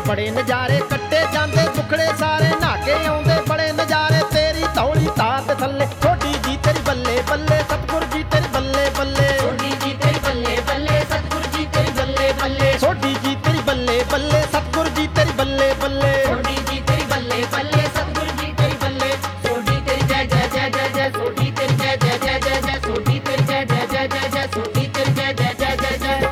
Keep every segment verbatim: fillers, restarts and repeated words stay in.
बड़े नज़ारे कट्टे जांदे दुखड़े सारे नहा के आउंदे बड़े नज़ारे तेरी धौली तार थल्ले छोटी जी तेरी बल्ले बल्ले सतगुर जी तेरी बल्ले बल्ले छोटी जी तेरी बल्ले बल्ले सतगुर जी तेरी बल्ले बल्ले छोटी जी तेरी बल्ले बल्ले सतगुर जी तेरी बल्ले बल्ले छोटी जी तेरी बल्ले बल्ले सतगुर जी तेरी बल्ले छोटी तेरी जय जय जय जय जय छोटी तेरी जय जय जय जय जय छोटी तेरी जय जय जय जय जय छोटी तेरी जय जय जय जय जय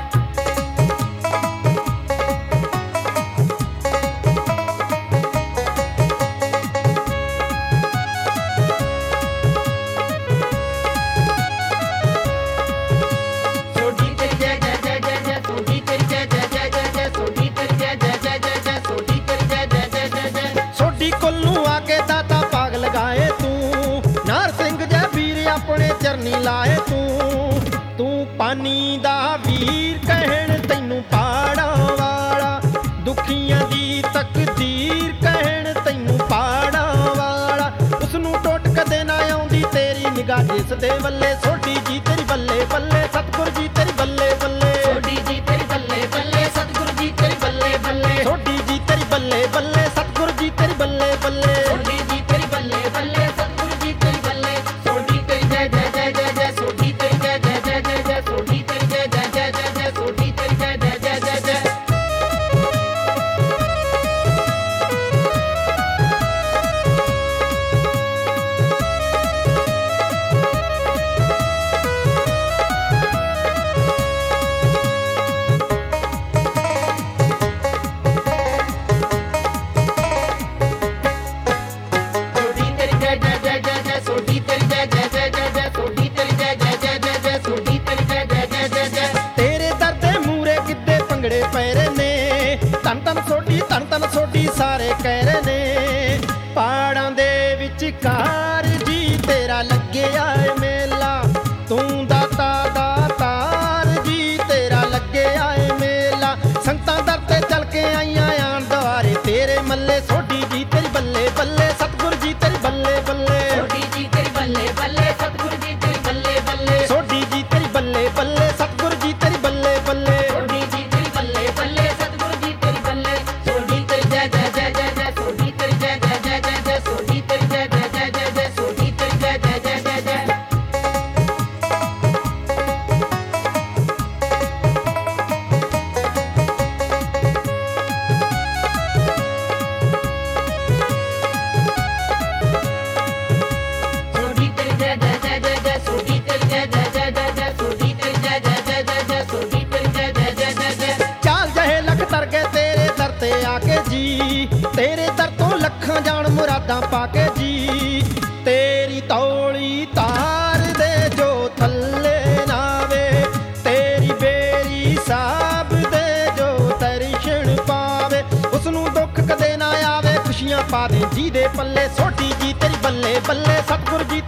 चरनी लाए तू तू पानी दा वीर कहण तैनू पाड़ा वाला दुखियां दी तकदीर कहण तैनू पाड़ा वाला उसनू टोट कदे ना आउंदी तेरी निगाह जिस दे वल्ले छोटी जी तेरी बल्ले बल्ले सतगुर जी तेरी बल्ले बल्ले छोटी जी तेरी बल्ले बल्ले सतगुर जी तेरी बल्ले बल्ले छोटी जी तेरी बल्ले बल्ले सतगुर जी तेरी बल्ले बल्ले छोटी जी तेरी बल्ले बल्ले सतगुर जी तेरी बल्ले छोटी तेरी जय जय जय जय जय छोटी तेरी जय जय जय जय जय छोटी तेरी जय जय जय जय जय छोटी तेरी जय जय जय जय जय तन तन सोडी तन तन सोडी सारे कह रहे ने पहाड़ां दे विचकार जी तेरा लगे आए मेला तू दाता दातार जी तेरा लगे आए मेला संगतां दर ते चल के आईयां आन द्वारे तेरे मल्ले सोडी जी तेरी बल्ले बल्ले सतगुर जी तेरी बल्ले बल्ले छोटी जी तेरी बल्ले बल्ले सतगुर जी तेरी बल्ले बल्ले सोडी जी तेरी बल्ले बल्ले सतगुर जी तेरी बल्ले बल्ले छोटी जी तेरी बल्ले बल्ले सतगुर जी तेरी बल्ले छोटी तेरी जय जय जय जय जय छोटी तेरी जय जय जय जय जय छोटी तेरी जय जय जय जय जय छोटी तेरी जय जय जय जय जय छोटी तेरी जय जय जय जय जय छोटी तेरी जय जय जय जय जय छोटी तेरी जय जय जय जय जय छोटी तेरी जय जय जय जय जय चाल जहे लख तर के तेरे दर ते आके जी तेरे दर तो लखां जान मुरादां पाके जी तेरी तौली तार दे जो थल्ले नावे तेरी बेरी साब दे जो दर्शन पावे उसनू दुख कदे ना आवे खुशियां पा दे जी दे पल्ले छोटी जी तेरी बल्ले बल्ले सतगुर जी